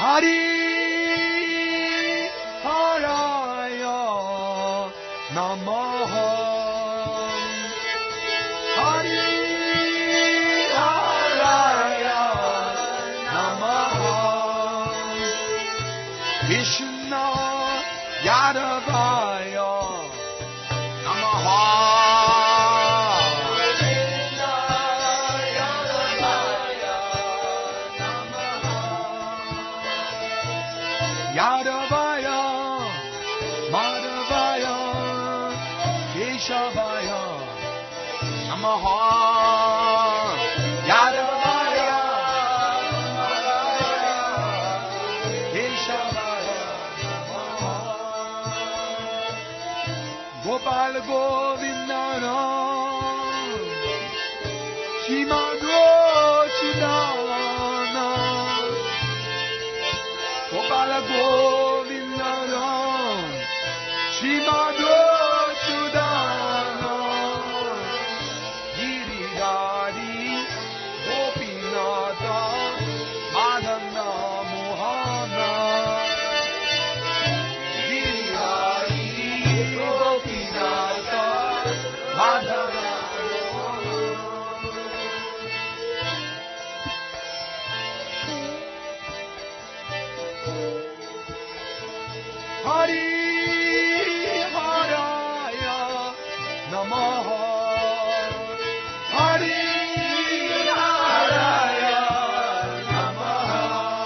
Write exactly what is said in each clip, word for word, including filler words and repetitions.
Hari Haraya Namaha. Hari Haraya Namaha. Krishna Yadavaya Namaha. Yadavaya, Madhavaya, Keshavaya, Namaha. Yadavaya, Madhavaya, Keshavaya, Namaha. Gopal Govindana, Shimado Sudana. Gopal Govindana, Shimado Sudana, Giridhari Gopinatha, Madana Mohana. Giridhari Gopinatha, Madana Hari Haraya Namaha. Hari Haraya Namaha.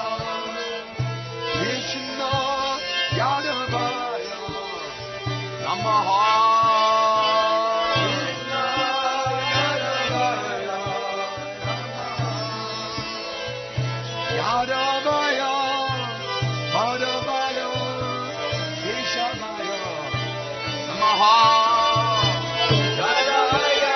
Krishna Yadavaya Namaha. Krishna Yadavaya Namaha. Yadavaya Madhavaya Keshavaya Namaha. Yadavaya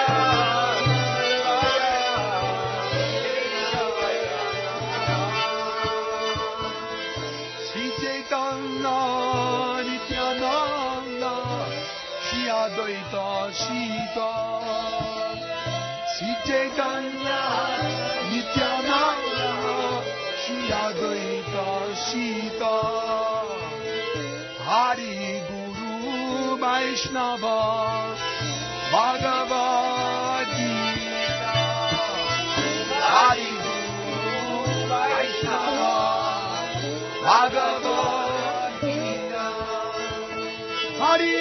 Keshavaya Namaha. Sri Chaitanya Nityananda Shri Advaita Sita. Sri Chaitanya Nityananda Shri Advaita Sita. Hari Guru Vaishnava Bhagavad Gita. Hari Guru Vaishnava Bhagavad Gita. Hari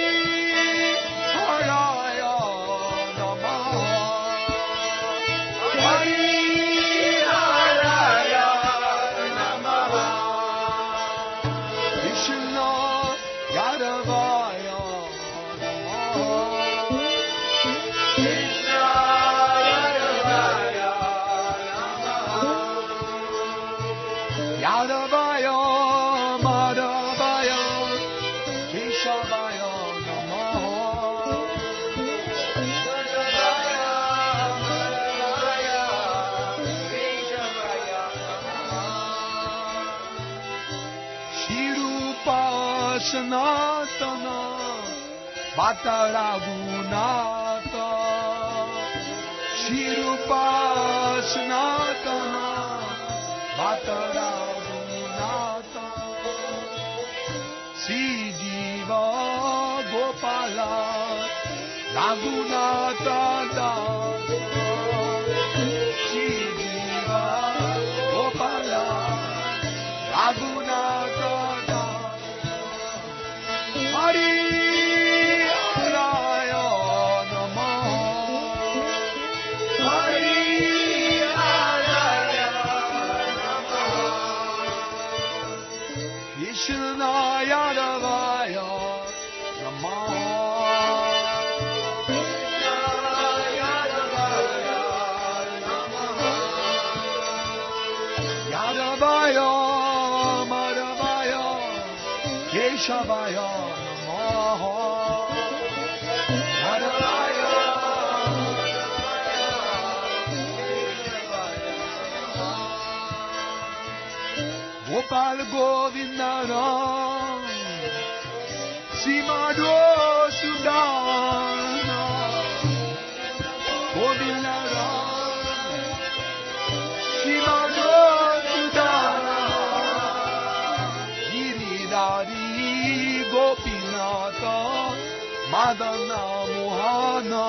Haraya Namaha. Hari Haraya Namaha. Krishna Yadavaya Namaha. Krishna Yadavaya Namaha. Yadavaya Madhavaya Keshavaya Namaha. Yadavaya Madhavaya Keshavaya Namaha. Shri Rupa Sanatana Bhatta Raghunatha. Shri Rupa Sanatana Bhatta Raghunatha. Shri Jiva Gopala Raghunatha Dasa. Shri Jiva Gopala Raghunatha Dasa. Hari Haraya Namaha. Hari Haraya Namaha. Krishna Yadavaya Namaha. Krishna Yadavaya Namaha. Yadavaya Madhavaya Keshavaya Namaha. Yadavaya Gopal Govindana Shimado Sudana Govindana Shimado Sudana Madana Mohana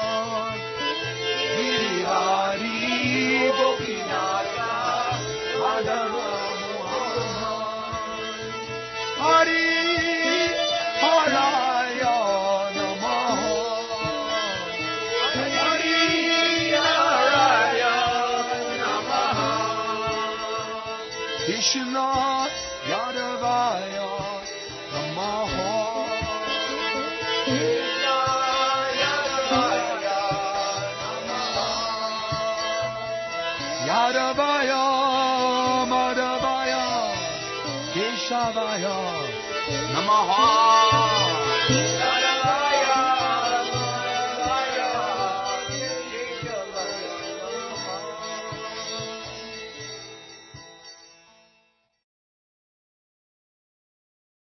Girihari Gopinata Madana Mohana Hari Haraya Namaha Hari Haraya Namaha Krishna Yadavaya Namaha Yadavaya, Madhavaya, Keshavaya, Namaha.